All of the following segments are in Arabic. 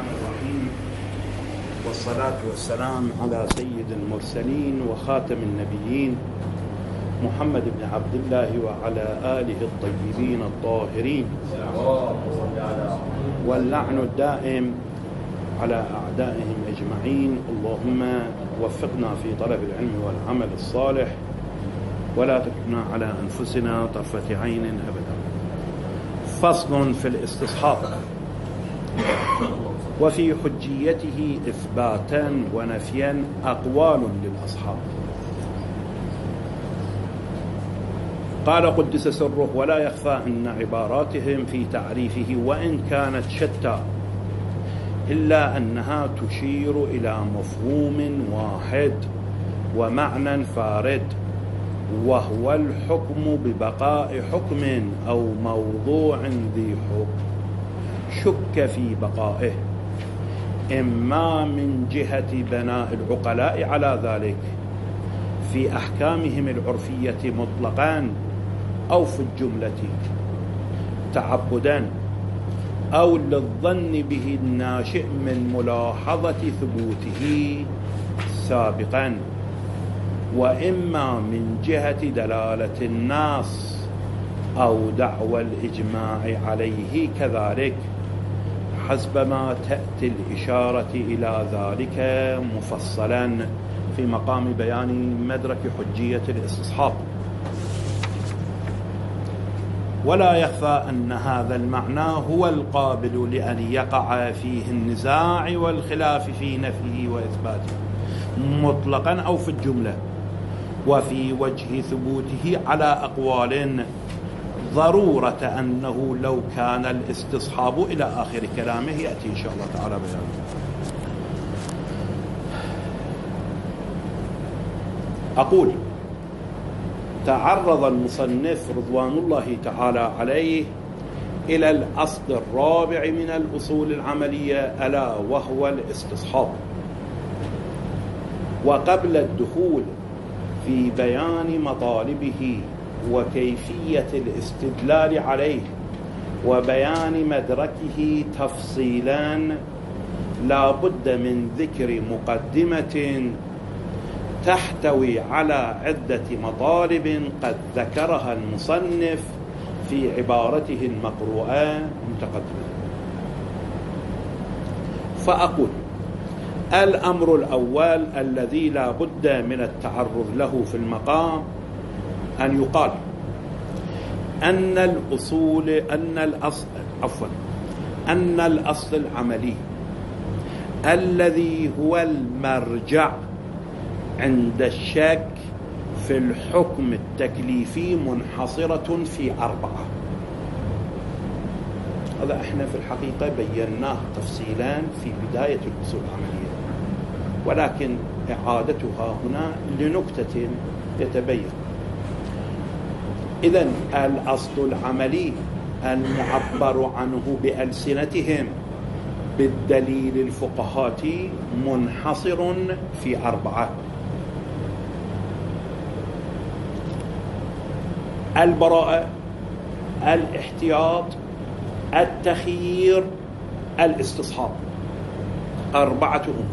الرحمن الرحيم، والصلاة والسلام على سيد المرسلين وخاتم النبيين محمد بن عبد الله وعلى آله الطيبين الطاهرين، واللعن الدائم على أعدائهم أجمعين. اللهم وفقنا في طلب العلم والعمل الصالح، ولا تكلنا على أنفسنا طرفة عين أبدا. فصل في الاستصحاب. وفي حجيته إثباتا ونفيا أقوال للأصحاب. قال قدس سره: ولا يخفى أن عباراتهم في تعريفه وإن كانت شتى إلا أنها تشير إلى مفهوم واحد ومعنى فارد، وهو الحكم ببقاء حكم أو موضوع ذي حكم شك في بقائه، إما من جهة بناء العقلاء على ذلك في أحكامهم العرفية مطلقا، أو في الجملة تعبدا، أو للظن به الناشئ من ملاحظة ثبوته سابقا، وإما من جهة دلالة النص أو دعوى الإجماع عليه كذلك، حسب ما تأتي الإشارة إلى ذلك مفصلا في مقام بيان مدرك حجية الاستصحاب. ولا يخفى أن هذا المعنى هو القابل لأن يقع فيه النزاع والخلاف في نفيه وإثباته مطلقا أو في الجملة، وفي وجه ثبوته على أقوال، ضرورة أنه لو كان الاستصحاب إلى آخر كلامه يأتي إن شاء الله تعالى بيانه. أقول: تعرض المصنف رضوان الله تعالى عليه إلى الأصل الرابع من الأصول العملية، ألا وهو الاستصحاب. وقبل الدخول في بيان مطالبه وكيفية الاستدلال عليه وبيان مدركه تفصيلا، لا بد من ذكر مقدمة تحتوي على عدة مطالب قد ذكرها المصنف في عبارته المقروءة متقدمة. فأقول: الأمر الأول الذي لا بد من التعرض له في المقام أن يقال أن الأصل العملي الذي هو المرجع عند الشك في الحكم التكليفي منحصرة في 4. هذا احنا في الحقيقة بيناه تفصيلا في بداية الأصول العملية، ولكن إعادتها هنا لنكتة يتبين. إذن الأصل العملي المعبر عنه بألسنتهم بالدليل الفقهاتي منحصر في 4: البراءة، الاحتياط، التخيير، الاستصحاب. 4 أمور.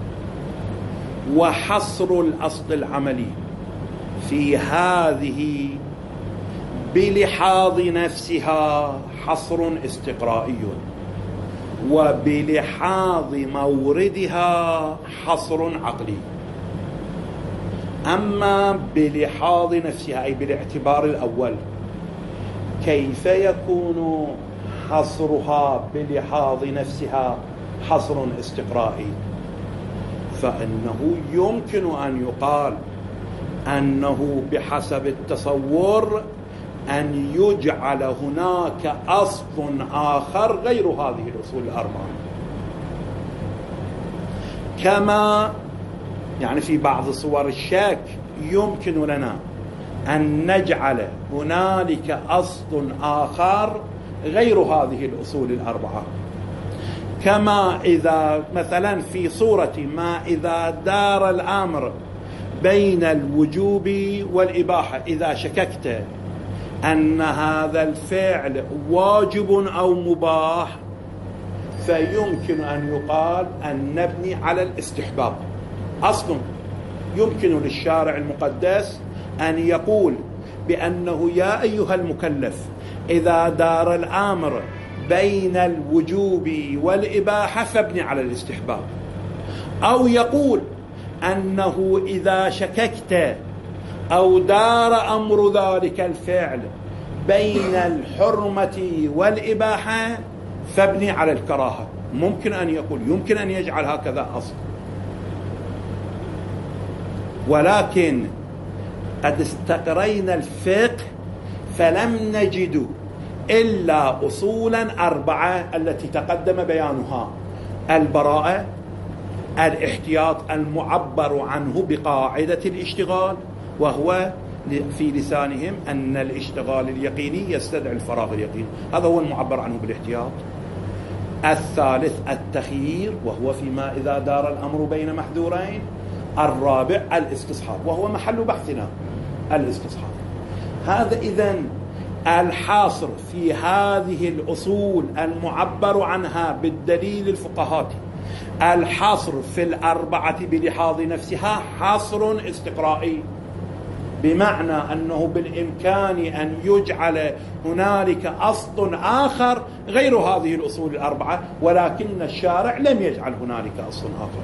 وحصر الأصل العملي في هذه بلحاظ نفسها حصر استقرائي، وبلحاظ موردها حصر عقلي. أما بلحاظ نفسها أي بالاعتبار الأول، كيف يكون حصرها بلحاظ نفسها حصر استقرائي؟ فإنه يمكن أن يقال أنه بحسب التصور أن يجعل هناك أصل آخر غير هذه الأصول 4، كما يعني في بعض صور الشك يمكن لنا أن نجعل هنالك أصل آخر غير هذه الأصول 4، كما إذا مثلا في صورة ما إذا دار الأمر بين الوجوب والإباحة، إذا شككت أن هذا الفعل واجب أو مباح، فيمكن أن يقال أن نبني على الاستحباب. أصل يمكن للشارع المقدس أن يقول بأنه يا أيها المكلف إذا دار الأمر بين الوجوب والإباحة فابني على الاستحباب، أو يقول أنه إذا شككت أو دار أمر ذلك الفعل بين الحرمة والإباحة فابني على الكراهة. ممكن أن يقول، يمكن أن يجعل هكذا أصل، ولكن قد استقرينا الفقه فلم نجد إلا أصولا 4 التي تقدم بيانها: البراءة، الاحتياط المعبر عنه بقاعدة الاشتغال، وهو في لسانهم أن الاشتغال اليقيني يستدعي الفراغ اليقيني، هذا هو المعبر عنه بالاحتياط. الثالث التخيير، وهو فيما إذا دار الأمر بين محذورين. الرابع الاستصحاب، وهو محل بحثنا الاستصحاب. هذا إذن الحاصر في هذه الأصول المعبر عنها بالدليل الفقهاتي، الحصر في 4 بلحاظ نفسها حصر استقرائي، بمعنى أنه بالإمكان أن يجعل هنالك أصل آخر غير هذه الأصول 4، ولكن الشارع لم يجعل هنالك أصل آخر.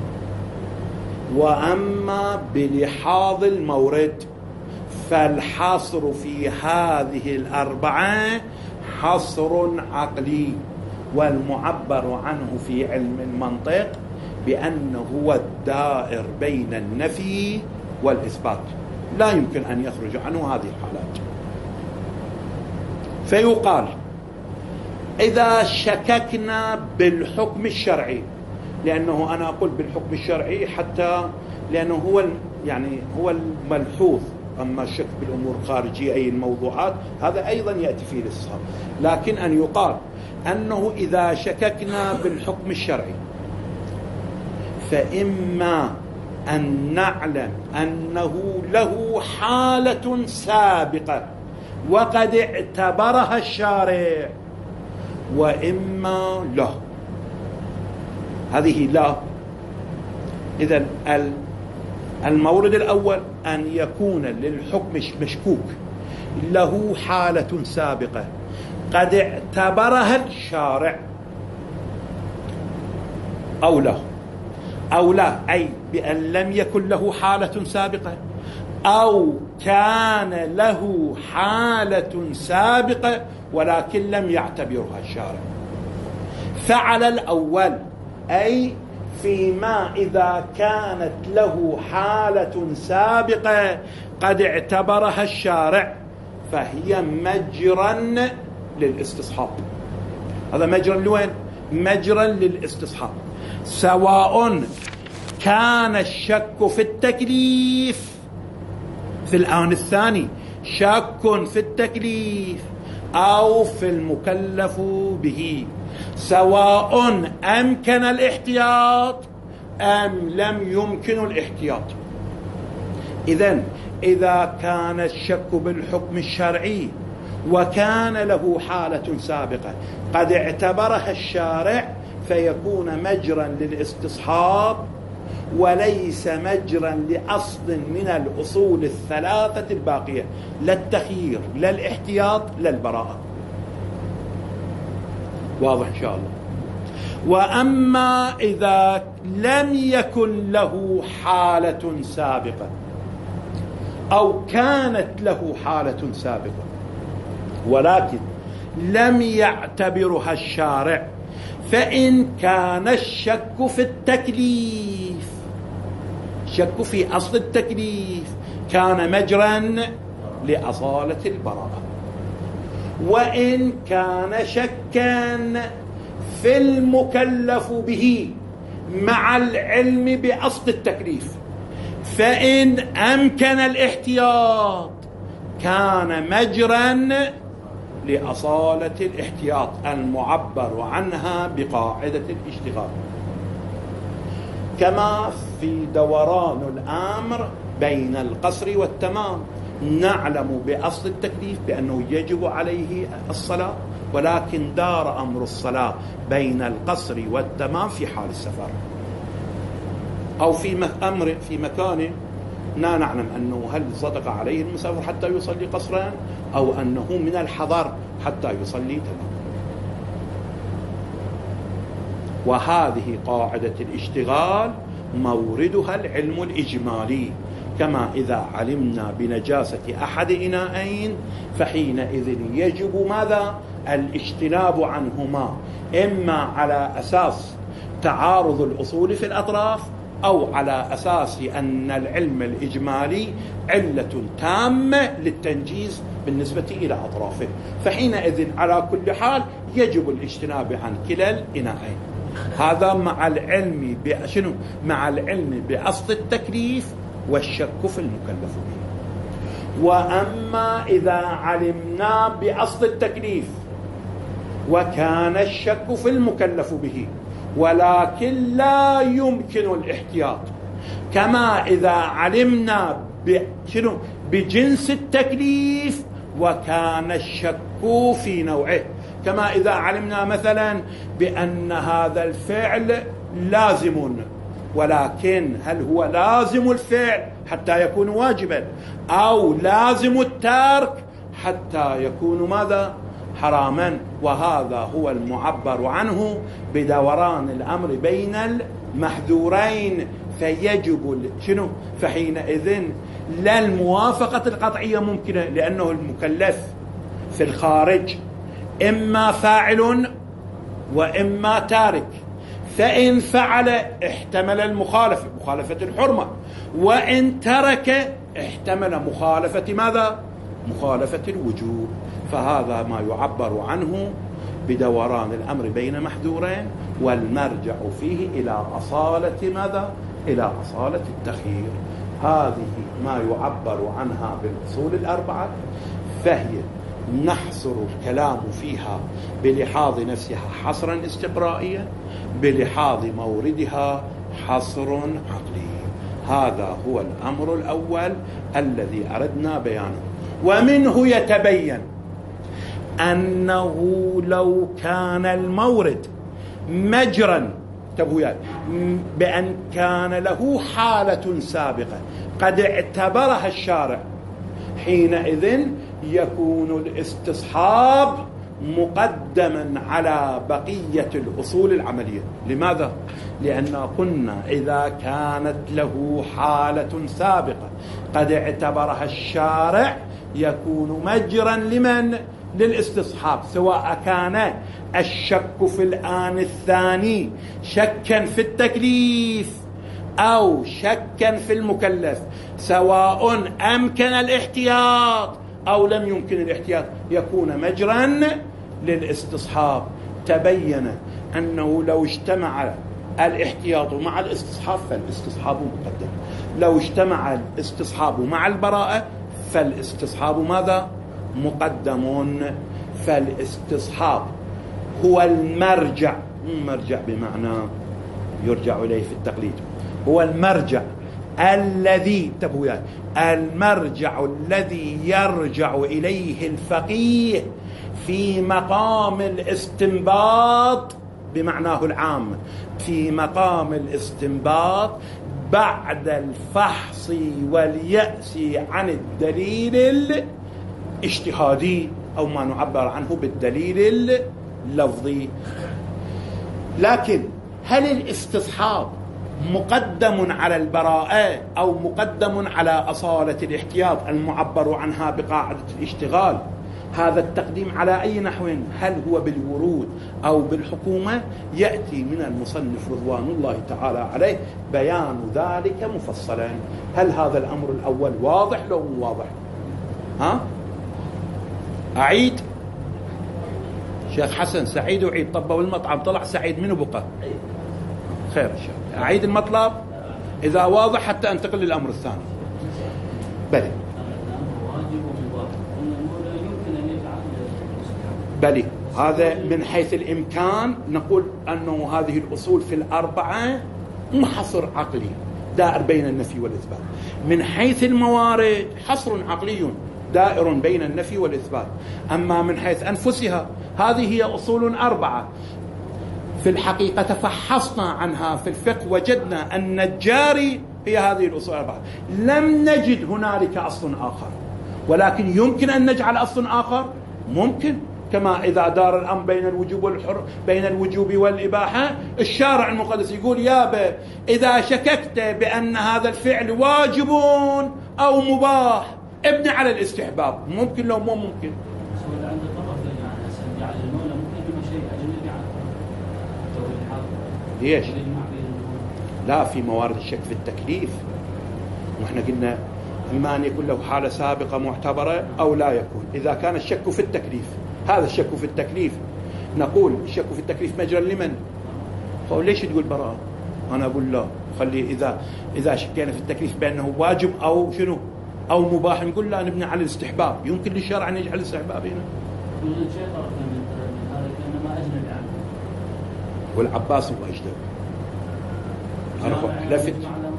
وأما بلحاظ المورد فالحصر في هذه 4 حصر عقلي، والمعبر عنه في علم المنطق بأنه هو الدائر بين النفي والإثبات، لا يمكن أن يخرج عنه هذه الحالات. فيقال إذا شككنا بالحكم الشرعي، لأنه أنا أقول بالحكم الشرعي حتى لأنه هو الملحوظ، أما الشك بالأمور الخارجية أي الموضوعات هذا أيضا يأتي فيه الإسهام، لكن أن يقال أنه إذا شككنا بالحكم الشرعي فإما أن نعلم أنه له حالة سابقة وقد اعتبرها الشارع، وإما لا. هذه لا. إذن المورد الأول أن يكون للحكم مشكوك له حالة سابقة قد اعتبرها الشارع، أو لا، أي بأن لم يكن له حالة سابقة، أو كان له حالة سابقة ولكن لم يعتبرها الشارع. فعلى الأول، أي فيما إذا كانت له حالة سابقة قد اعتبرها الشارع فهي مجرا للاستصحاب. هذا مجرا لوين؟ مجرا للاستصحاب، سواء كان الشك في التكليف في الآن الثاني شك في التكليف أو في المكلف به، سواء أمكن الاحتياط أم لم يمكن الاحتياط. إذن إذا كان الشك بالحكم الشرعي وكان له حالة سابقة قد اعتبرها الشارع فيكون مجرا للاستصحاب وليس مجرا لأصل من الأصول 3 الباقية، لا التخيير لا الاحتياط لا البراءة. واضح إن شاء الله. وأما إذا لم يكن له حالة سابقة أو كانت له حالة سابقة ولكن لم يعتبرها الشارع، فإن كان الشك في التكليف، شك في أصل التكليف، كان مجرا لأصالة البراءة. وإن كان شكا في المكلف به مع العلم بأصل التكليف، فإن أمكن الاحتياط كان مجرا لأصالة الاحتياط المعبر عنها بقاعدة الاشتغال. كما في دوران الأمر بين القصر والتمام، نعلم بأصل التكليف بأنه يجب عليه الصلاة، ولكن دار أمر الصلاة بين القصر والتمام في حال السفر، أو في أمر في مكان لا نعلم أنه هل صدق عليه المسافر حتى يصلي قصرا أو أنه من الحضر حتى يصلي تماما. وهذه قاعدة الاشتغال موردها العلم الإجمالي، كما إذا علمنا بنجاسة أحد إناءين فحينئذ يجب ماذا؟ الاجتناب عنهما، إما على أساس تعارض الأصول في الأطراف أو على أساس أن العلم الإجمالي علة تامة للتنجيز بالنسبة إلى أطرافه، فحينئذ على كل حال يجب الاجتناب عن كلا الإناءين. هذا مع العلم بشنو؟ مع العلم بأصل التكليف والشك في المكلف به. وأما إذا علمنا بأصل التكليف وكان الشك في المكلف به ولكن لا يمكن الاحتياط، كما إذا علمنا بجنس التكليف وكان الشك في نوعه، كما إذا علمنا مثلا بأن هذا الفعل لازم، ولكن هل هو لازم الفعل حتى يكون واجبا أو لازم الترك حتى يكون ماذا؟ حراما. وهذا هو المعبر عنه بدوران الأمر بين المحذورين، فيجب شنو؟ فحينئذ لا الموافقة القطعية ممكنة، لأنه المكلف في الخارج إما فاعل وإما تارك، فإن فعل احتمل المخالفة، مخالفة الحرمة، وإن ترك احتمل مخالفة ماذا؟ مخالفة الوجوب. فهذا ما يعبر عنه بدوران الأمر بين محذورين، والمرجع فيه إلى أصالة ماذا؟ إلى أصالة التخيير. هذه ما يعبر عنها بالأصول الأربعة، فهي نحصر الكلام فيها بلحاظ نفسها حصرا استقرائيا، بلحاظ موردها حصر عقلي. هذا هو الأمر الأول الذي أردنا بيانه. ومنه يتبين أنه لو كان المورد مجرا بأن كان له حالة سابقة قد اعتبرها الشارع، حينئذ يكون الاستصحاب مقدما على بقية الأصول العملية. لماذا؟ لأن قلنا إذا كانت له حالة سابقة قد اعتبرها الشارع يكون مجرا لمن؟ للاستصحاب، سواء كان الشك في الآن الثاني شكا في التكليف أو شكا في المكلف، سواء أمكن الاحتياط أو لم يمكن الاحتياط، يكون مجرا للاستصحاب. تبين أنه لو اجتمع الاحتياط مع الاستصحاب فالاستصحاب مقدم، لو اجتمع الاستصحاب مع البراءة فالاستصحاب ماذا؟ مقدم. فالاستصحاب هو المرجع، مرجع بمعنى يرجع إليه في التقليد، هو المرجع الذي المرجع الذي يرجع إليه الفقيه في مقام الاستنباط بمعناه العام، في مقام الاستنباط بعد الفحص واليأس عن الدليل الاجتهادي أو ما نعبر عنه بالدليل اللفظي. لكن هل الاستصحاب مقدم على البراءة أو مقدم على أصالة الاحتياط المعبر عنها بقاعدة الاشتغال؟ هذا التقديم على أي نحو؟ هل هو بالورود أو بالحكومة؟ يأتي من المصنف رضوان الله تعالى عليه بيان ذلك مفصلا. هل هذا الأمر الأول واضح لو مو واضح؟ أعيد؟ شيخ حسن سعيد وعيد، طبوا المطعم طلع سعيد، منو بقى؟ خير إن شاء الله. أعيد المطلب إذا واضح حتى أنتقل للأمر الثاني. بلي بلي، هذا من حيث الإمكان نقول أنه هذه الأصول في الأربعة محصر عقلي دائر بين النفي والإثبات. من حيث الموارد حصر عقلي، دائر بين النفي والإثبات. أما من حيث أنفسها هذه هي أصول 4 في الحقيقة تفحصنا عنها في الفقه وجدنا أن الجاري هي هذه الأصول 4. لم نجد هنالك أصل آخر، ولكن يمكن أن نجعل أصل آخر، ممكن، كما إذا دار الأمر بين الوجوب والإباحة، الشارع المقدس يقول يابا إذا شككت بأن هذا الفعل واجب أو مباح ابني على الاستحباب، ممكن لو مو ممكن. ليش؟ لا، في موارد الشك في التكليف، وإحنا قلنا إما أن يكون له حالة سابقة معتبرة أو لا يكون. إذا كان الشك في التكليف، هذا الشك في التكليف، نقول الشك في التكليف مجرى لمن؟ فقول ليش تقول براءة؟ أنا أقول لا، خلي إذا شكينا في التكليف بأنه واجب أو شنو أو مباح، نقول لا، نبني على الاستحباب. يمكن للشرع أن يجعل الاستحباب هنا. والعباس هو أجدر. لفت.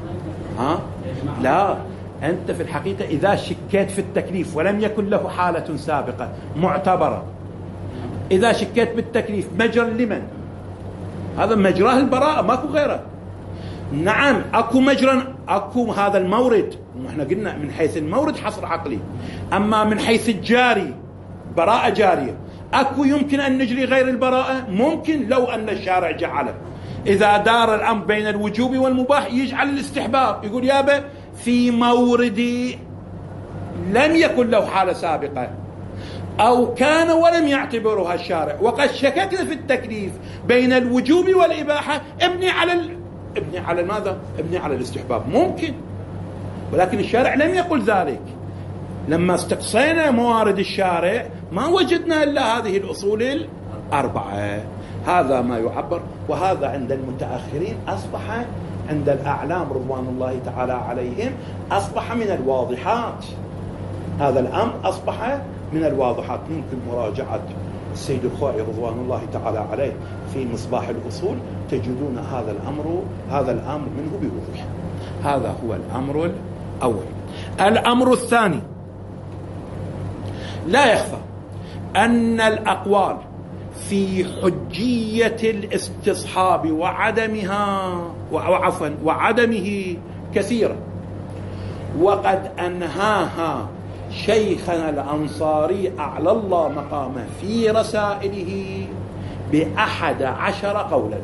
لا، أنت في الحقيقة إذا شكيت في التكليف ولم يكن له حالة سابقة معتبرة، إذا شكيت بالتكليف مجرى لمن؟ هذا مجراه البراءة، ماكو غيره. نعم أكو مجرى، أكو هذا المورد، وإحنا قلنا من حيث المورد حصر عقلي. أما من حيث الجاري براءة جارية، أكو يمكن أن نجري غير البراءة، ممكن لو أن الشارع جعله إذا دار الأمر بين الوجوب والمباح يجعل الاستحباب، يقول يابا في موردي لم يكن له حالة سابقة أو كان ولم يعتبرها الشارع وقد شككنا في التكليف بين الوجوب والإباحة، ابني على ماذا؟ ابني على الاستحباب، ممكن. ولكن الشارع لم يقل ذلك. لما استقصينا موارد الشارع ما وجدنا إلا هذه الأصول 4. هذا ما يعبر، وهذا عند المتأخرين أصبح، عند الأعلام رضوان الله تعالى عليهم أصبح من الواضحات. هذا الأمر أصبح من الواضحات. ممكن مراجعة السيد الخوئي رضوان الله تعالى عليه في مصباح الأصول، تجدون هذا الأمر منه بوضوح. هذا هو الأمر الأول. الأمر الثاني، لا يخفى أن الأقوال في حجية الاستصحاب وعدمه كثيرة، وقد أنهاها شيخنا الأنصاري أعلى الله مقامه في رسائله ب11 قولا.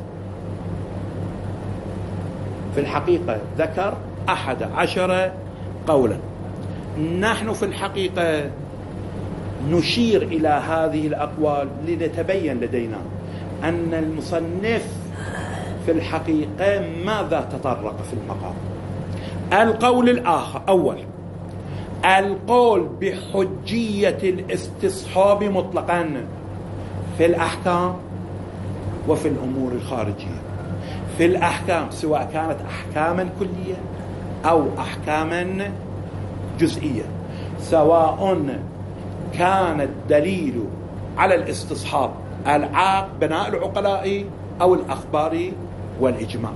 في الحقيقة ذكر 11 قولا. نحن في الحقيقة نشير إلى هذه الأقوال لنتبين لدينا أن المصنف في الحقيقة ماذا تطرق في المقام. القول الآخر، أول القول بحجية الاستصحاب مطلقا في الأحكام وفي الأمور الخارجية. في الأحكام سواء كانت أحكاما كلية أو أحكاما جزئية، سواء كان الدليل على الاستصحاب بناء العقلاء أو الأخبار والإجماع.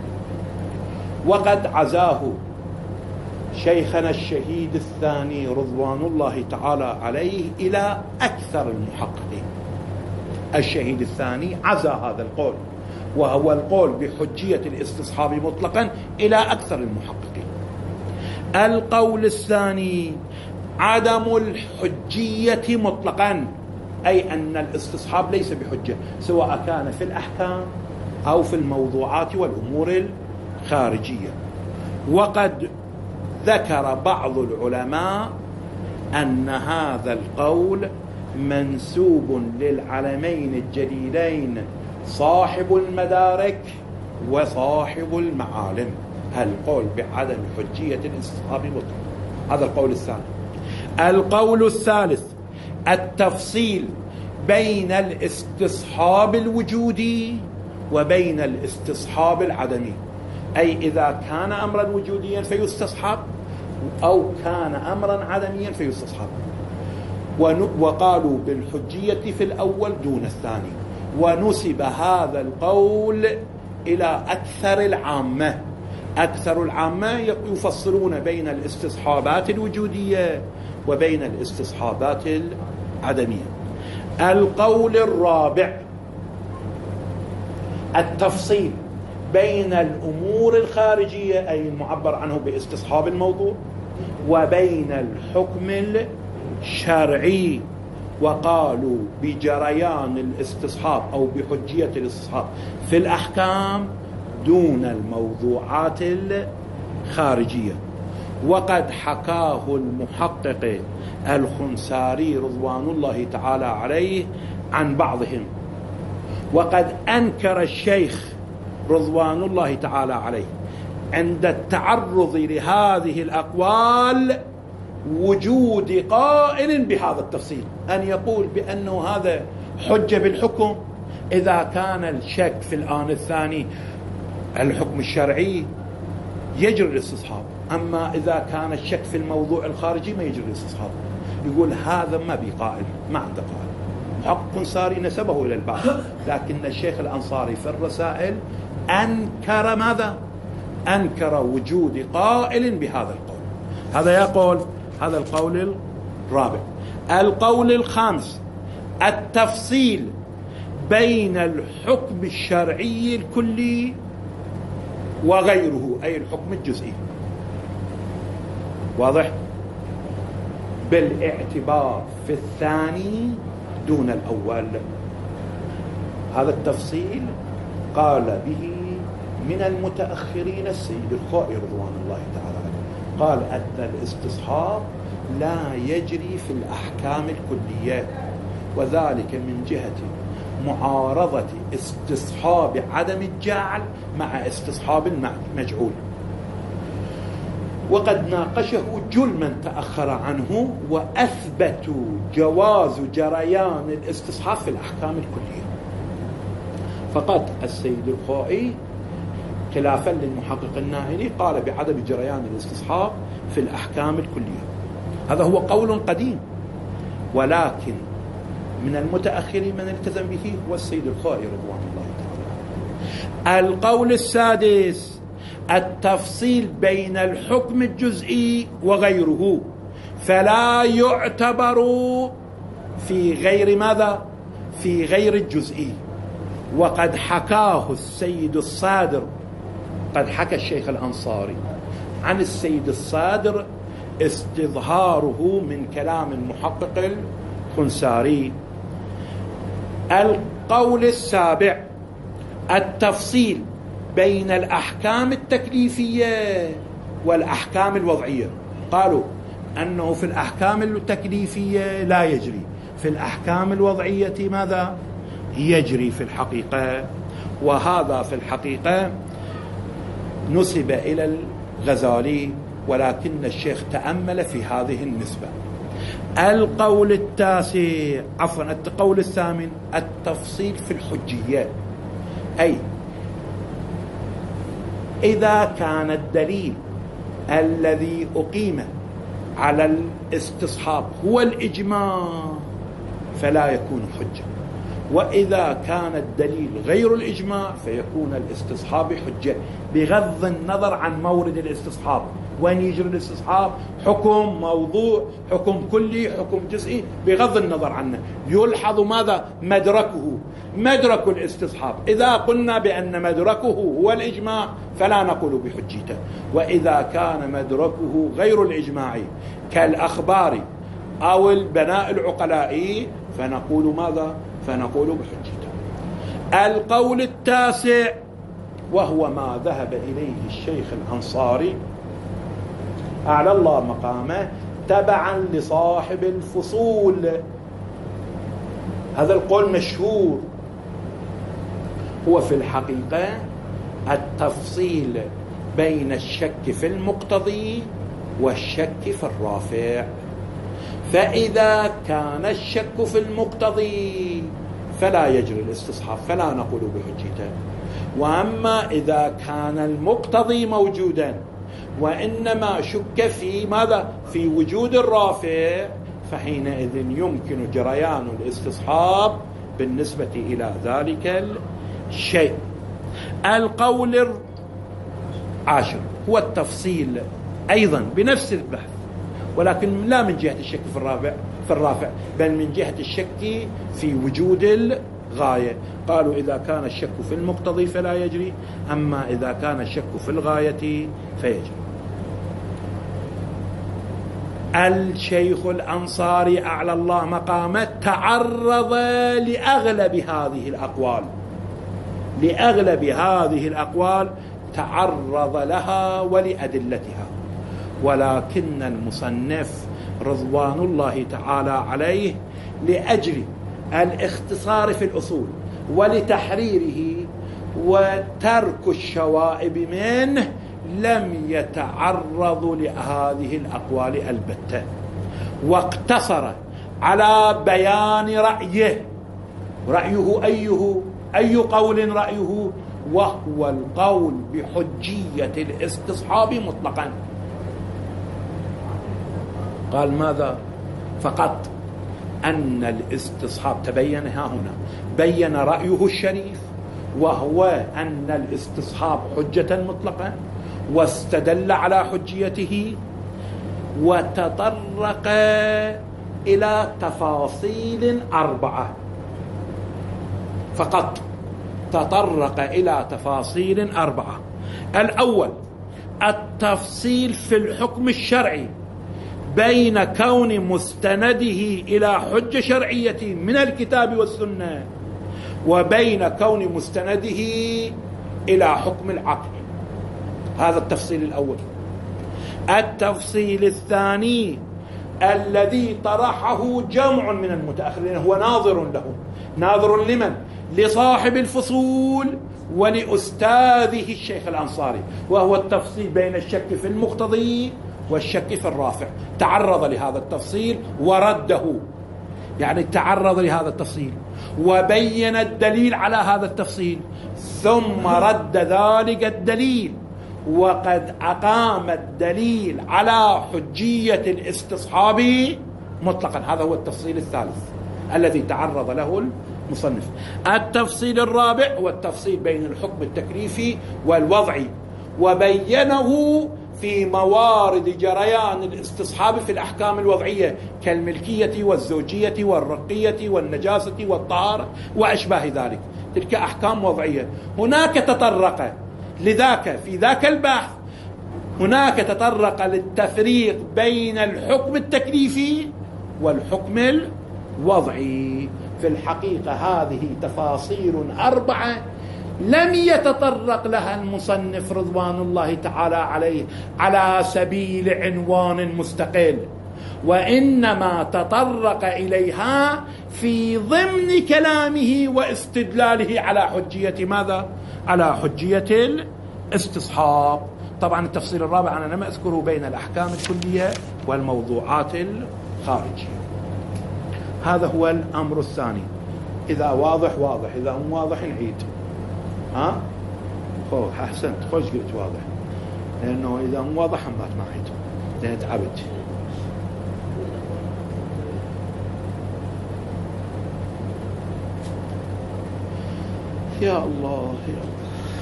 وقد عزاه شيخنا الشهيد الثاني رضوان الله تعالى عليه إلى أكثر المحققين. الشهيد الثاني عزى هذا القول، وهو القول بحجية الاستصحاب مطلقا، إلى أكثر المحققين. القول الثاني عدم الحجية مطلقا، أي أن الاستصحاب ليس بحجة، سواء كان في الأحكام أو في الموضوعات والأمور الخارجية. وقد ذكر بعض العلماء أن هذا القول منسوب للعلمين الجليلين صاحب المدارك وصاحب المعالم، القول بعدم حجية الاستصحاب مطلقا. هذا القول الثاني. القول الثالث التفصيل بين الاستصحاب الوجودي وبين الاستصحاب العدمي، أي إذا كان أمرا وجوديا فيستصحب أو كان أمرا عدميا فيستصحب. وقالوا بالحجية في الأول دون الثاني. ونسب هذا القول إلى أكثر العامة. أكثر العامة يفصلون بين الاستصحابات الوجودية وبين الاستصحابات العدمية. القول الرابع التفصيل بين الأمور الخارجية أي المعبر عنه باستصحاب الموضوع وبين الحكم الشرعي، وقالوا بجريان الاستصحاب أو بحجية الاستصحاب في الأحكام دون الموضوعات الخارجية. وقد حكاه المحقق الخنساري رضوان الله تعالى عليه عن بعضهم، وقد أنكر الشيخ رضوان الله تعالى عليه عند التعرض لهذه الأقوال وجود قائل بهذا التفصيل، أن يقول بأنه هذا حجة بالحكم إذا كان الشك في الآن الثاني الحكم الشرعي يجري الاستصحاب، أما إذا كان الشك في الموضوع الخارجي ما يجري الاستصحاب. يقول هذا ما بقائل، ما عنده قائل. محقق خنساري نسبه إلى البحث، لكن الشيخ الأنصاري في الرسائل أنكر ماذا؟ أنكر وجود قائل بهذا القول. هذا يقول هذا القول الرابع. القول الخامس التفصيل بين الحكم الشرعي الكلي وغيره أي الحكم الجزئي، واضح؟ بالاعتبار في الثاني دون الأول. هذا التفصيل قال به من المتأخرين السيد الخوئي رضوان الله تعالى عليه، قال أن الاستصحاب لا يجري في الأحكام الكلية، وذلك من جهة معارضة استصحاب عدم الجعل مع استصحاب المجعول. وقد ناقشه جل من تأخر عنه وأثبتوا جواز جريان الاستصحاب في الأحكام الكلية. فقط السيد الخوئي خلافا للمحقق الناهلي قال بعدم جريان الاستصحاب في الأحكام الكلية. هذا هو قول قديم، ولكن من المتأخرين من التزم به هو السيد الخوئي رضوان الله تعالى. القول السادس التفصيل بين الحكم الجزئي وغيره، فلا يعتبر في غير ماذا؟ في غير الجزئي. وقد حكاه السيد الصادر، قد حكى الشيخ الأنصاري عن السيد الصادر استظهاره من كلام المحقق الخنساري. القول السابع التفصيل بين الأحكام التكليفية والأحكام الوضعية. قالوا أنه في الأحكام التكليفية لا يجري، في الأحكام الوضعية ماذا؟ يجري في الحقيقة. وهذا في الحقيقة نسب إلى الغزالي، ولكن الشيخ تأمل في هذه النسبة. القول التاسع القول الثامن التفصيل في الحجية، أي إذا كان الدليل الذي أقيم على الاستصحاب هو الإجماع فلا يكون حجة، وإذا كان الدليل غير الإجماع فيكون الاستصحاب حجة، بغض النظر عن مورد الاستصحاب، وين يجري الاستصحاب، حكم موضوع، حكم كلي، حكم جزئي، بغض النظر عنه. يلحظ ماذا؟ مدرك الاستصحاب. إذا قلنا بأن مدركه هو الإجماع فلا نقول بحجته، وإذا كان مدركه غير الإجماعي كالأخبار أو البناء العقلائي فنقول ماذا؟ فنقول بحجته. القول التاسع وهو ما ذهب إليه الشيخ الأنصاري أعلى الله مقامه تبعا لصاحب الفصول، هذا القول مشهور، هو في الحقيقة التفصيل بين الشك في المقتضي والشك في الرافع. فإذا كان الشك في المقتضي فلا يجري الاستصحاب فلا نقول بحجته، وأما إذا كان المقتضي موجودا وإنما شك في ماذا؟ في وجود الرافع، فحينئذ يمكن جريان الاستصحاب بالنسبة إلى ذلك الشيء. القول العاشر هو التفصيل أيضا بنفس البحث، ولكن لا من جهة الشك في الرافع بل من جهة الشك في وجود الغاية. قالوا إذا كان الشك في المقتضي فلا يجري، أما إذا كان الشك في الغاية فيجري. الشيخ الأنصاري أعلى الله مقامه تعرض لأغلب هذه الأقوال تعرض لها ولأدلتها، ولكن المصنف رضوان الله تعالى عليه لأجل الاختصار في الأصول ولتحريره وترك الشوائب منه لم يتعرض لهذه الأقوال البتة، واقتصر على بيان رأيه أي قول رأيه، وهو القول بحجية الاستصحاب مطلقا. قال ماذا؟ فقط أن الاستصحاب تبين ها هنا، بين رأيه الشريف وهو أن الاستصحاب حجة مطلقا، واستدل على حجيته، وتطرق إلى تفاصيل 4 فقط، تطرق إلى تفاصيل 4. الأول التفصيل في الحكم الشرعي بين كون مستنده إلى حجة شرعية من الكتاب والسنة وبين كون مستنده إلى حكم العقل. هذا التفصيل الأول. التفصيل الثاني الذي طرحه جمع من المتأخرين هو ناظر له، ناظر لمن؟ لصاحب الفصول ولأستاذه الشيخ الأنصاري، وهو التفصيل بين الشك في المقتضي والشك في الرافع. تعرض لهذا التفصيل ورده، يعني تعرض لهذا التفصيل وبين الدليل على هذا التفصيل، ثم رد ذلك الدليل وقد أقام الدليل على حجية الاستصحاب مطلقا. هذا هو التفصيل الثالث الذي تعرض له المصنف. التفصيل الرابع هو التفصيل بين الحكم التكليفي والوضعي، وبينه في موارد جريان الاستصحاب في الأحكام الوضعية كالملكية والزوجية والرقية والنجاسة والطهارة وأشباه ذلك، تلك أحكام وضعية. هناك تطرق لذاك في ذاك البحث، هناك تطرق للتفريق بين الحكم التكليفي والحكم الوضعي. في الحقيقة هذه تفاصيل 4 لم يتطرق لها المصنف رضوان الله تعالى عليه على سبيل عنوان مستقل، وإنما تطرق إليها في ضمن كلامه واستدلاله على حجية ماذا؟ على حجية الاستصحاب. طبعا التفصيل الرابع أنا لم أذكره بين الأحكام الكلية والموضوعات الخارجية. هذا هو الأمر الثاني. إذا واضح، إذا مو واضح نعيد. أحسنت، خوش قلت واضح، لأنه إذا مو واضح ما عيد لأن تعبت. يا الله يا الله.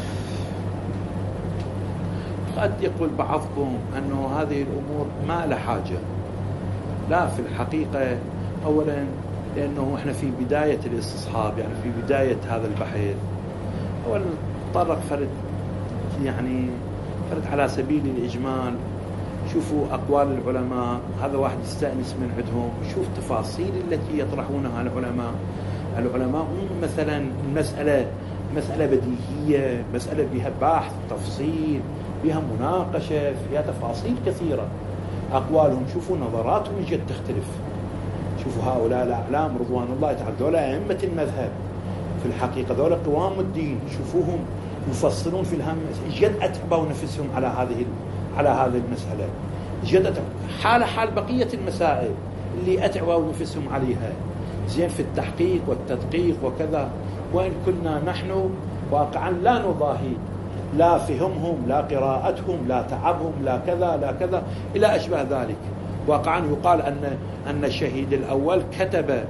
قد يقول بعضكم أنه هذه الأمور ما لها حاجة. لا، في الحقيقة أولا لأنه إحنا في بداية الاستصحاب، يعني في بداية هذا البحث، أولا طرق فرد على سبيل الإجمال. شوفوا أقوال العلماء، هذا واحد يستأنس من عندهم، يشوف تفاصيل التي يطرحونها العلماء مثلا مسألة بديهية، مسألة بها بحث تفصيل، بها مناقشة، فيها تفاصيل كثيرة. أقوالهم شوفوا نظراتهم جد تختلف. شوفوا هؤلاء الأعلام رضوان الله تعالى، ذولا أئمة المذهب في الحقيقة، ذولا قوام الدين، شوفوهم يفصلون في الهم، جد أتعبوا نفسهم على هذه المسألة، جد حال بقية المسائل اللي أتعبوا نفسهم عليها. زين في التحقيق والتدقيق وكذا، وإن كنا نحن واقعا لا نضاهي، لا فهمهم، لا قراءتهم، لا تعبهم، لا كذا إلى أشبه ذلك. واقعا يقال أن الشهيد الأول كتب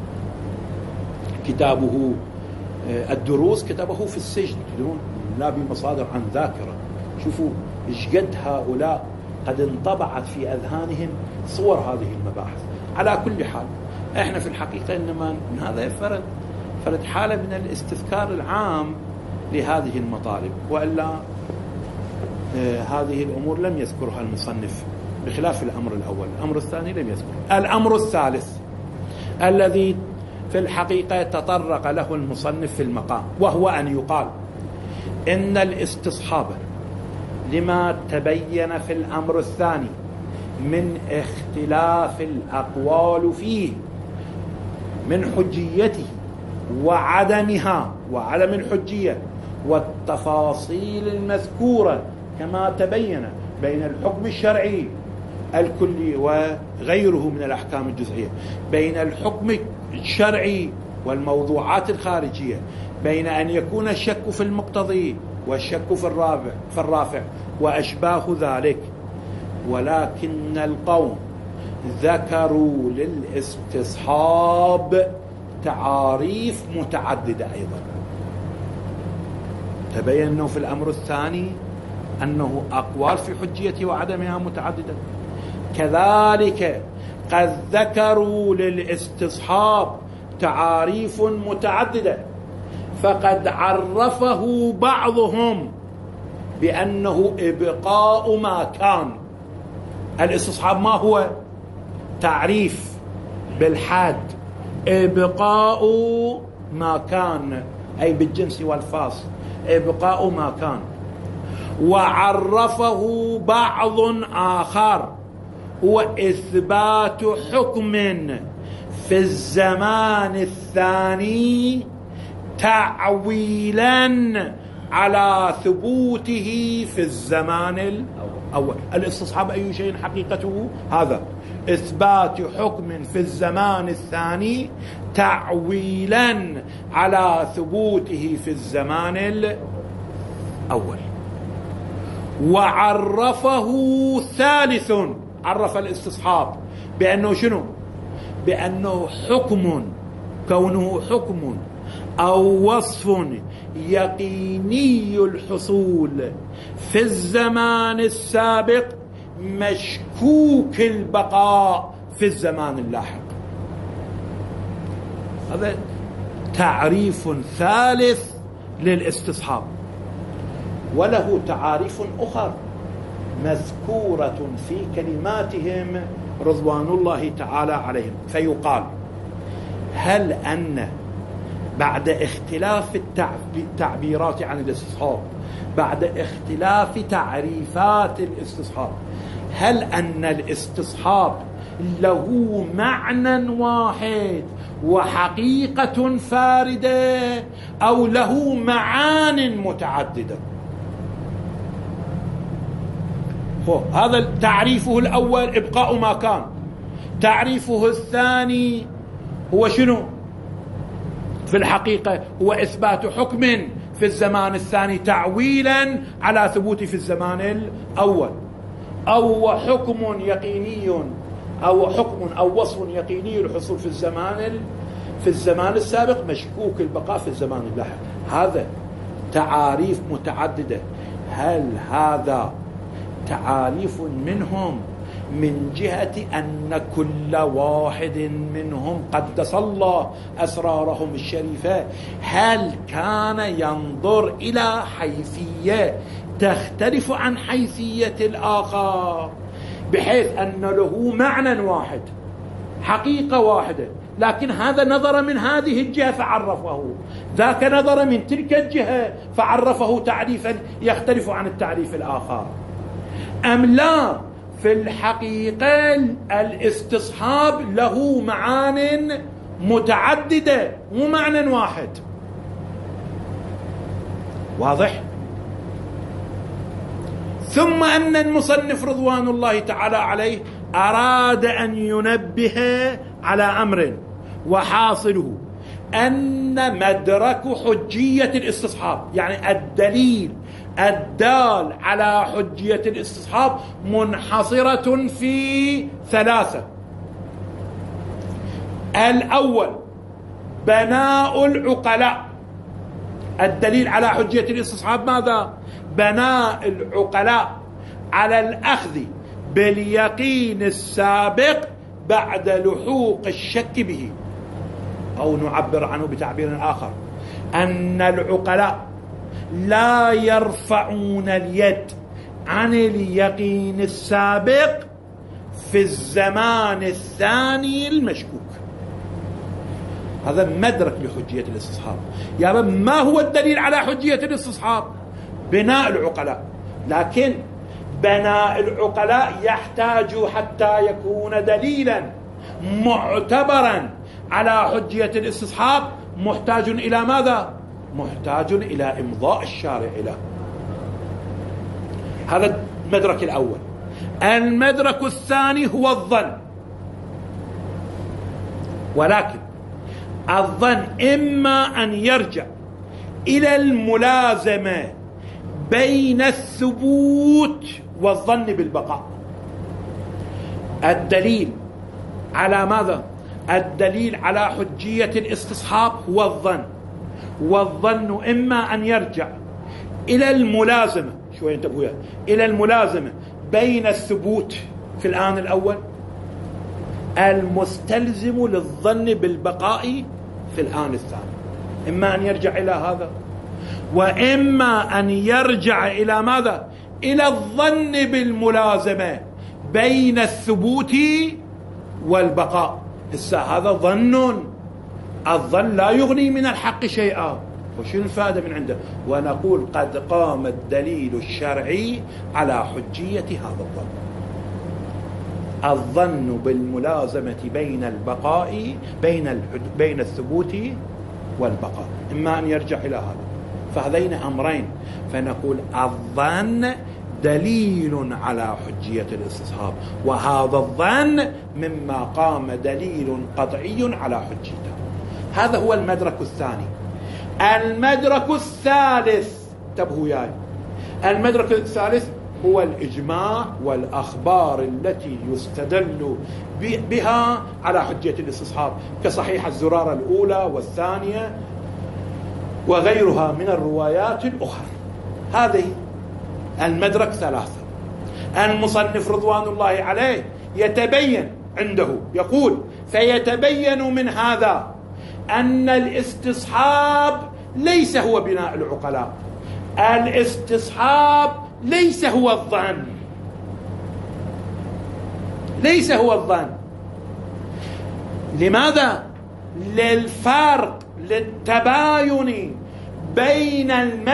كتابه الدروس كتبه في السجن، لا بمصادر عن ذاكرة. شوفوا إيش قد هؤلاء قد انطبعت في أذهانهم صور هذه المباحث. على كل حال احنا في الحقيقة انما هذا فرد حالة من الاستذكار العام لهذه المطالب، وإلا هذه الأمور لم يذكرها المصنف بخلاف الأمر الأول. الأمر الثاني لم يذكره. الأمر الثالث الذي في الحقيقة تطرق له المصنف في المقام، وهو أن يقال إن الاستصحاب لما تبين في الأمر الثاني من اختلاف الأقوال فيه من حجيته وعدمها وعدم الحجية والتفاصيل المذكورة كما تبين بين الحكم الشرعي الكلي وغيره من الأحكام الجزئية، بين الحكم الشرعي والموضوعات الخارجية، بين أن يكون الشك في المقتضي والشك في الرافع وأشباه ذلك. ولكن القوم ذكروا للاستصحاب تعاريف متعددة أيضا. تبين أنه في الأمر الثاني أنه أقوال في حجية وعدمها متعددة، كذلك قد ذكروا للاستصحاب تعاريف متعددة، فقد عرفه بعضهم بأنه إبقاء ما كان. الاستصحاب ما هو؟ تعريف بالحاد، إبقاء ما كان أي بالجنس والفاصل، إبقاء ما كان. وعرفه بعض آخر هو إثبات حكم في الزمان الثاني تعويلا على ثبوته في الزمان الأول. الاستصحاب أي شيء حقيقته هذا، إثبات حكم في الزمان الثاني تعويلا على ثبوته في الزمان الأول. وعرفه ثالث، عرف الاستصحاب بأنه شنو؟ بأنه حكم، كونه حكم أو وصف يقيني الحصول في الزمان السابق مشكوك البقاء في الزمان اللاحق. هذا تعريف ثالث للاستصحاب، وله تعاريف أخرى مذكورة في كلماتهم رضوان الله تعالى عليهم. فيقال: هل أن بعد اختلاف التعبيرات عن الاستصحاب، بعد اختلاف تعريفات الاستصحاب، هل أن الاستصحاب له معنى واحد وحقيقة فاردة أو له معان متعددة؟ هذا تعريفه الأول إبقاء ما كان، تعريفه الثاني هو شنو؟ في الحقيقة هو إثبات حكم في الزمان الثاني تعويلا على ثبوته في الزمان الأول، أو حكم يقيني، أو حكم أو وصف يقيني الحصول في الزمان السابق مشكوك البقاء في الزمان اللاحق. هذا تعاريف متعددة. هل هذا تعاريف منهم من جهة أن كل واحد منهم قدس الله أسرارهم الشريفة هل كان ينظر إلى حيثية تختلف عن حيثية الآخر، بحيث أن له معنى واحد، حقيقة واحدة، لكن هذا نظر من هذه الجهة فعرفه، ذاك نظر من تلك الجهة فعرفه تعريفا يختلف عن التعريف الآخر، أم لا؟ في الحقيقة الاستصحاب له معان متعددة مو معنى واحد. واضح؟ ثم أن المصنف رضوان الله تعالى عليه أراد أن ينبه على أمر، وحاصله أن مدرك حجية الاستصحاب، يعني الدليل الدال على حجية الاستصحاب، منحصرة في ثلاثة. الأول بناء العقلاء. الدليل على حجية الاستصحاب ماذا؟ بناء العقلاء على الأخذ باليقين السابق بعد لحوق الشك به، أو نعبر عنه بتعبير آخر أن العقلاء لا يرفعون اليد عن اليقين السابق في الزمان الثاني المشكوك. هذا مدرك لحجية الاستصحاب. يا ما هو الدليل على حجية الاستصحاب؟ بناء العقلاء، لكن بناء العقلاء يحتاج حتى يكون دليلا معتبرا على حجية الاستصحاب محتاج إلى ماذا؟ محتاج إلى إمضاء الشارع له. هذا المدرك الأول. المدرك الثاني هو الظن، ولكن الظن إما أن يرجع إلى الملازمة بين الثبوت والظن بالبقاء. الدليل على ماذا؟ الدليل على حجية الاستصحاب هو الظن، والظن إما أن يرجع إلى الملازمة، شوية انتبهوا، إلى الملازمة بين الثبوت في الآن الأول المستلزم للظن بالبقاء في الآن الثاني، إما أن يرجع إلى هذا، وإما أن يرجع إلى ماذا؟ إلى الظن بالملازمة بين الثبوت والبقاء. هذا ظن، الظن لا يغني من الحق شيئا، وشنو الفائدة من عنده؟ ونقول قد قام الدليل الشرعي على حجية هذا الظن. الظن بالملازمة بين البقاء بين الثبوت والبقاء، إما أن يرجع إلى هذا، فهذين أمرين، فنقول الظن دليل على حجية الاستصحاب، وهذا الظن مما قام دليل قطعي على حجيته. هذا هو المدرك الثاني. المدرك الثالث، انتبهوا ياي، المدرك الثالث هو الإجماع والأخبار التي يستدل بها على حجية الاستصحاب، كصحيح الزرارة الأولى والثانية وغيرها من الروايات الأخرى. هذه المدرك ثلاثة. المصنف رضوان الله عليه يتبين عنده، يقول: فيتبين من هذا أن الاستصحاب ليس هو بناء العقلاء، الاستصحاب ليس هو الظن، ليس هو الظن. لماذا؟ للفرق، للتباين بين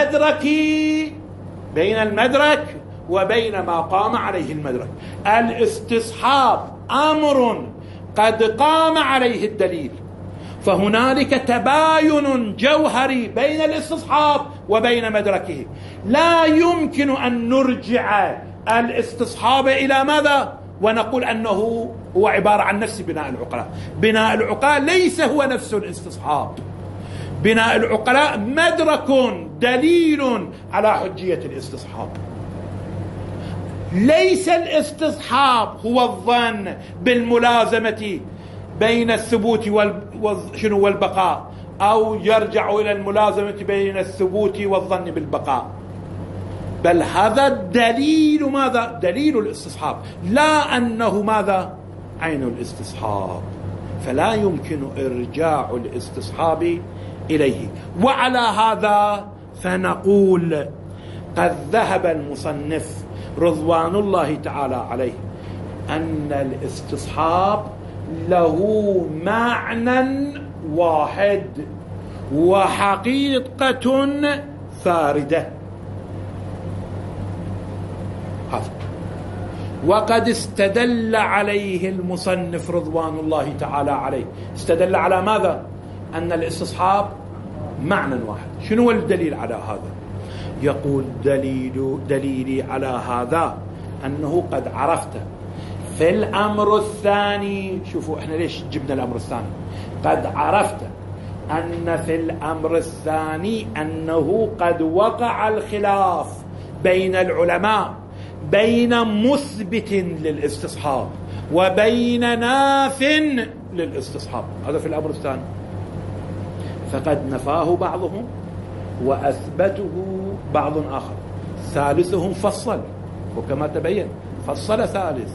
المدرك وبين ما قام عليه المدرك. الاستصحاب أمر قد قام عليه الدليل، فهنالك تباين جوهري بين الاستصحاب وبين مدركه. لا يمكن أن نرجع الاستصحاب إلى ماذا؟ ونقول أنه هو عبارة عن نفس بناء العقلاء. بناء العقلاء ليس هو نفس الاستصحاب. بناء العقلاء مدرك دليل على حجية الاستصحاب. ليس الاستصحاب هو الظن بالملازمة بين الثبوت والبقاء، أو يرجع إلى الملازمة بين الثبوت والظن بالبقاء، بل هذا الدليل ماذا؟ دليل الاستصحاب، لا أنه ماذا؟ عين الاستصحاب. فلا يمكن إرجاع الاستصحاب إليه. وعلى هذا فنقول قد ذهب المصنف رضوان الله تعالى عليه أن الاستصحاب له معنى واحد وحقيقة فاردة. هذا وقد استدل عليه المصنف رضوان الله تعالى عليه. استدل على ماذا؟ أن الاستصحاب معنى واحد. شنو الدليل على هذا؟ يقول دليلي على هذا أنه قد عرفت في الأمر الثاني. شوفوا احنا ليش جبنا الأمر الثاني؟ قد عرفت أن في الأمر الثاني أنه قد وقع الخلاف بين العلماء بين مثبت للاستصحاب وبين ناف للاستصحاب. هذا في الأمر الثاني. فقد نفاه بعضهم وأثبته بعض آخر، ثالثهم فصل، وكما تبين فصل ثالث.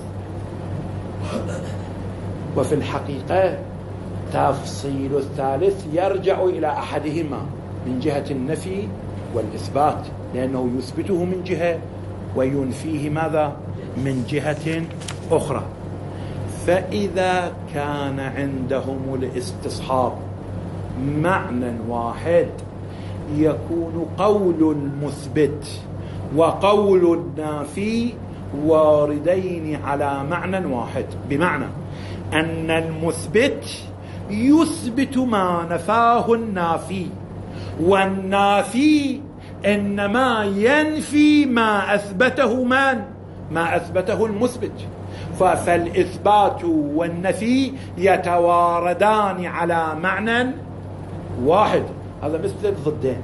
وفي الحقيقة تفصيل الثالث يرجع إلى أحدهما من جهة النفي والإثبات، لأنه يثبته من جهة وينفيه ماذا؟ من جهة أخرى. فإذا كان عندهم الاستصحاب معنى واحد يكون قول المثبت وقول النافي واردين على معنى واحد، بمعنى أن المثبت يثبت ما نفاه النافي، والنافي إنما ينفي ما أثبته ما أثبته المثبت. فالإثبات والنفي يتواردان على معنى واحد. هذا مثل الضدين،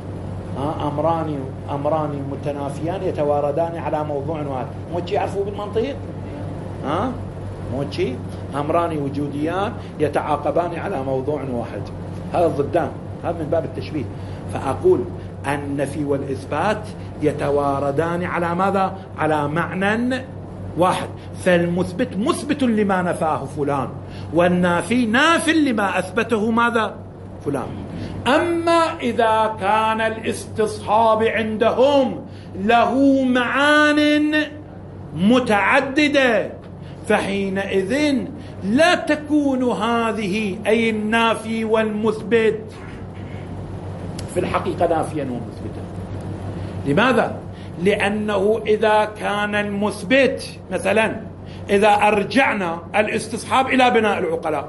أمران متنافيان يتواردان على موضوع واحد. مو شيء يعرفوا بالمنطق؟ مو شيء أمران وجوديان يتعاقبان على موضوع واحد، هذا الضدان، هذا من باب التشبيه. فأقول النفي والإثبات يتواردان على ماذا؟ على معنى واحد. فالمثبت مثبت لما نفاه فلان، والنافي ناف لما أثبته ماذا؟ فلان. أما إذا كان الاستصحاب عندهم له معان متعددة فحينئذ لا تكون هذه أي النافي والمثبت في الحقيقة نافيا ومثبتا. لماذا؟ لأنه إذا كان المثبت مثلا، إذا أرجعنا الاستصحاب إلى بناء العقلاء،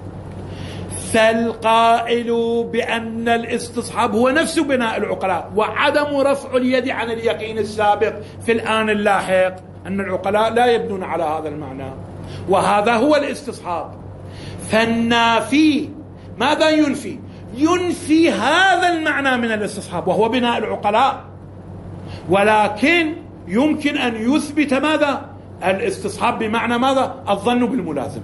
فالقائل بأن الاستصحاب هو نفس بناء العقلاء وعدم رفع اليد عن اليقين السابق في الآن اللاحق، أن العقلاء لا يبنون على هذا المعنى، وهذا هو الاستصحاب. فالنافي ماذا ينفي؟ ينفي هذا المعنى من الاستصحاب وهو بناء العقلاء، ولكن يمكن أن يثبت ماذا؟ الاستصحاب بمعنى ماذا؟ الظن بالملازمة.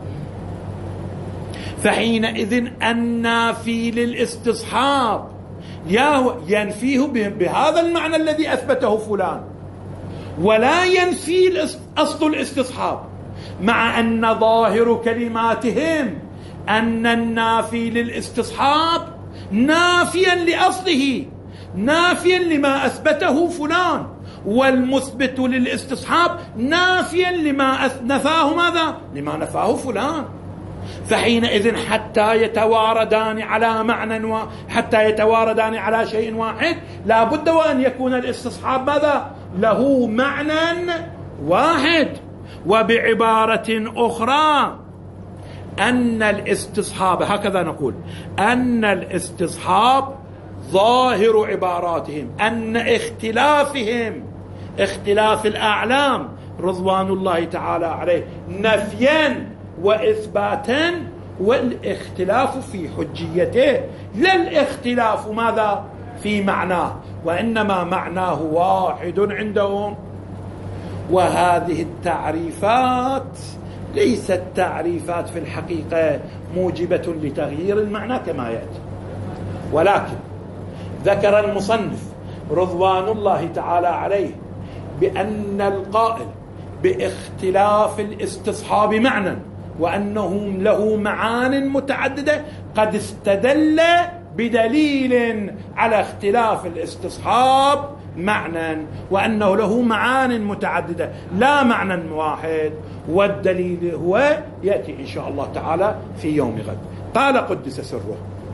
فحينئذ النافي للاستصحاب ينفيه بهذا المعنى الذي أثبته فلان، ولا ينفي أصل الاستصحاب، مع أن ظاهر كلماتهم أن النافي للاستصحاب نافيا لأصله، نافيا لما أثبته فلان، والمثبت للاستصحاب نافيا لما نفاه ماذا؟ لما نفاه فلان. فحينئذ حتى يتواردان على معنى حتى يتواردان على شيء واحد لا بد وأن يكون الاستصحاب ماذا؟ له معنى واحد. وبعبارة أخرى أن الاستصحاب، هكذا نقول، أن الاستصحاب ظاهر عباراتهم أن اختلافهم، اختلاف الأعلام رضوان الله تعالى عليه، نفيا وإثباتا، والاختلاف في حجيته، لا الاختلاف ماذا؟ في معناه، وإنما معناه واحد عندهم. وهذه التعريفات ليست تعريفات في الحقيقة موجبة لتغيير المعنى كما يأتي، ولكن ذكر المصنف رضوان الله تعالى عليه بأن القائل باختلاف الاستصحاب معنى وأنه له معان متعددة قد استدل بدليل على اختلاف الاستصحاب معنى، وأنه له معان متعددة لا معنى واحد، والدليل هو يأتي إن شاء الله تعالى في يوم غد. قال قدس سره.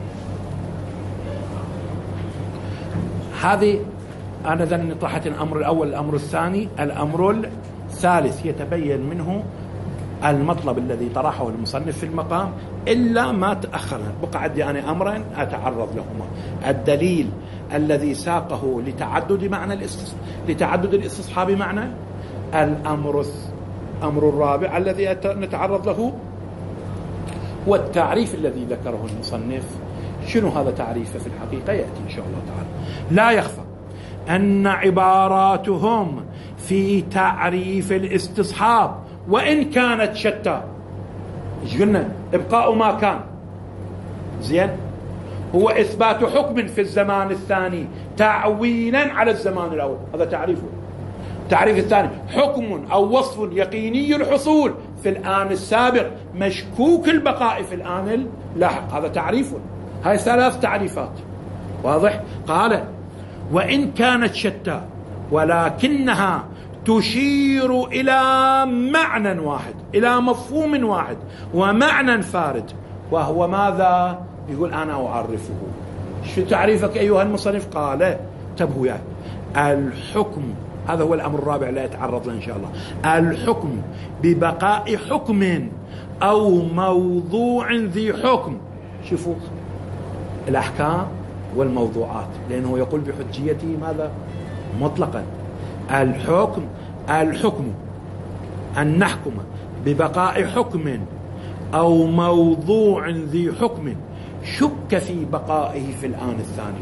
هذه آنذا نطرحت الأمر الأول. الأمر الثاني، الأمر الثالث يتبين منه المطلب الذي طرحه المصنف في المقام، إلا ما تأخر بقى عندي أنا أمرين أتعرض لهما: الدليل الذي ساقه لتعدد الاستصحاب معنى، الأمر الرابع الذي نتعرض له، والتعريف الذي ذكره المصنف. شنو هذا تعريفه في الحقيقة يأتي إن شاء الله تعالى. لا يخفى أن عباراتهم في تعريف الاستصحاب وإن كانت شتى، إيش قلنا؟ إبقاء ما كان، زين، هو إثبات حكم في الزمان الثاني تعويلا على الزمان الأول، هذا تعريفه. التعريف الثاني حكم أو وصف يقيني الحصول في الآن السابق مشكوك البقاء في الآن اللاحق. هذا تعريف. هاي 3 تعريفات. واضح؟ قال وإن كانت شتى ولكنها تشير إلى معنى واحد، إلى مفهوم واحد ومعنى فارد، وهو ماذا؟ يقول أنا أعرفه. شو تعريفك أيها المصنف؟ قال انتبهوا يعني الحكم، هذا هو الأمر الرابع لا يتعرض له إن شاء الله، الحكم ببقاء حكم أو موضوع ذي حكم. شوفوا الأحكام والموضوعات، لأنه يقول بحجيته ماذا؟ مطلقا. الحكم أن نحكم ببقاء حكم أو موضوع ذي حكم شك في بقائه في الآن الثاني.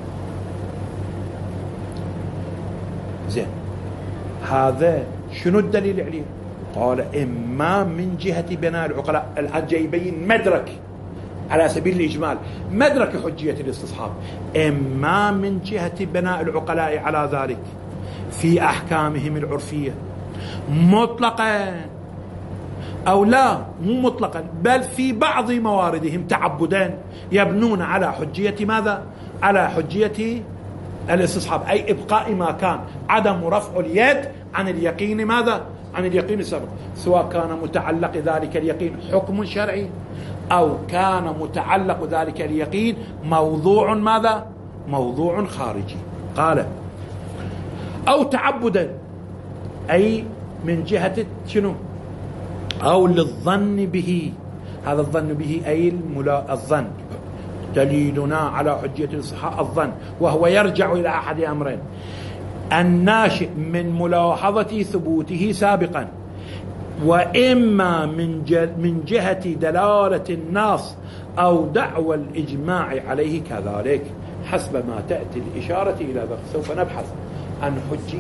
زين، هذا شنو الدليل عليه؟ قال إما من جهة بناء العقلاء. الآن جاي يبين مدرك على سبيل الإجمال، مدرك حجية الاستصحاب، إما من جهة بناء العقلاء على ذلك في أحكامهم العرفية مطلقا، أو لا مو مطلقا، بل في بعض مواردهم تعبدا يبنون على حجية ماذا؟ على حجية الاستصحاب، أي إبقاء ما كان، عدم رفع اليد عن اليقين ماذا؟ عن اليقين السابق، سواء كان متعلق ذلك اليقين حكم شرعي أو كان متعلق ذلك اليقين موضوع ماذا؟ موضوع خارجي. قال أو تعبدا، أي من جهة شنو؟ أو للظن به. هذا الظن به أي الظن، دليلنا على حجية الاستصحاب الظن، وهو يرجع إلى أحد أمرين: الناشئ من ملاحظة ثبوته سابقا، وإما من جهة دلالة النص أو دعوى الإجماع عليه كذلك، حسب ما تأتي الإشارة إلى ذلك. سوف نبحث عن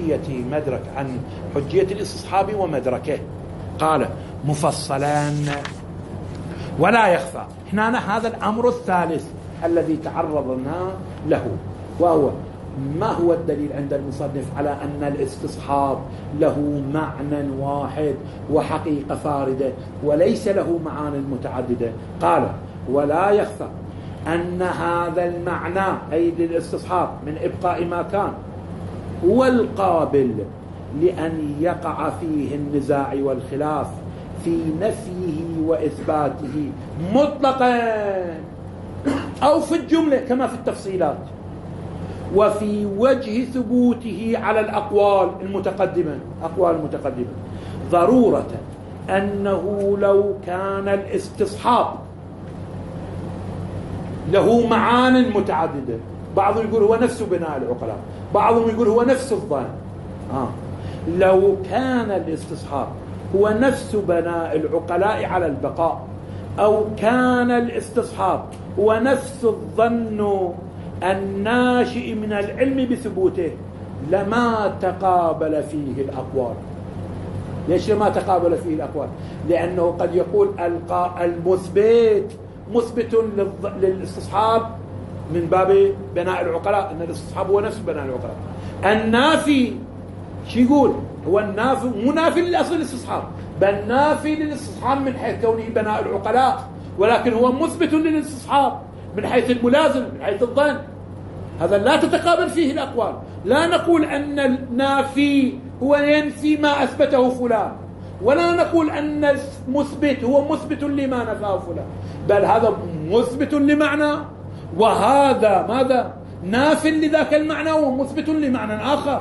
حجية الاستصحاب ومدركه. قال مفصلا ولا يخفى. هنا هذا الأمر الثالث الذي تعرضنا له، وهو ما هو الدليل عند المصنف على أن الاستصحاب له معنى واحد وحقيقة فاردة وليس له معاني متعددة؟ قال ولا يخفى أن هذا المعنى أي للاستصحاب من إبقاء ما كان هو القابل لأن يقع فيه النزاع والخلاف في نفيه وإثباته مطلقا أو في الجملة كما في التفصيلات، وفي وجه ثبوته على الأقوال المتقدمة، ضرورة أنه لو كان الاستصحاب له معان متعددة، بعضهم يقول هو نفس بناء العقلاء، بعضهم يقول هو نفس الظن، لو كان الاستصحاب هو نفس بناء العقلاء على البقاء، أو كان الاستصحاب هو نفس الظن الناشئ من العلم بثبوته، لما تقابل فيه الأقوال. ليش لما تقابل فيه الأقوال؟ لأنه قد يقول المثبت مثبت للاستصحاب من باب بناء العقلاء، أن الاستصحاب هو نفس بناء العقلاء. النافي شو يقول؟ هو النافي مو نافي للأصل الاستصحاب، بل نافي للاستصحاب من حيث كونه بناء العقلاء، ولكن هو مثبت للاستصحاب من حيث الملازم، من حيث الظن. هذا لا تتقابل فيه الأقوال. لا نقول أن النافي هو ينفي ما أثبته فلان، ولا نقول أن المثبت هو مثبت لما نفاه فلان، بل هذا مثبت لمعنى، وهذا ماذا؟ ناف لذاك المعنى ومثبت لمعنى آخر.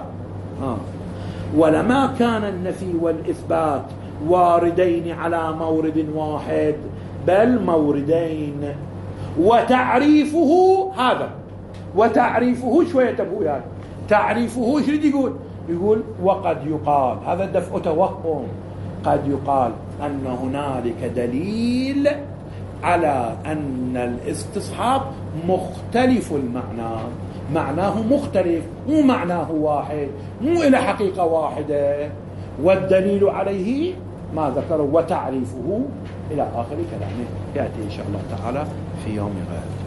ولما كان النفي والإثبات واردين على مورد واحد، بل موردين، وتعريفه هذا، وتعريفه شوية تبهو يعني تعريفه شو يقول وقد يقال، هذا دفع توهم، قد يقال أن هنالك دليل على أن الاستصحاب مختلف المعنى، معناه مختلف، مو معناه واحد، مو إلى حقيقة واحدة، والدليل عليه ما ذكره وتعريفه إلى آخر كلامه، يأتي إن شاء الله تعالى في يوم غد.